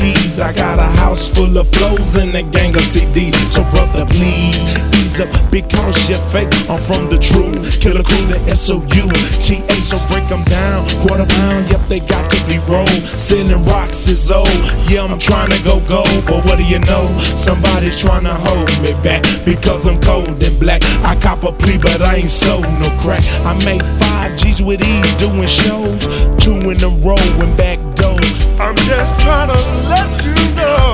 keys. I got a house full of flows and a gang of CDs. So brother, please ease up because you're fake. I'm from the truth, Killer Crew, the SOUTA. So break them down, quarter pound. Yep, they got to be rolled. Selling rocks is old. Yeah, I'm trying to go gold, but what do you know? Somebody's trying to hold me back because I'm cold and black. I cop a plea, but I ain't sold no crack. I make 5 G's with ease doing shows, 2 in a row and back doors. I'm just trying to let you know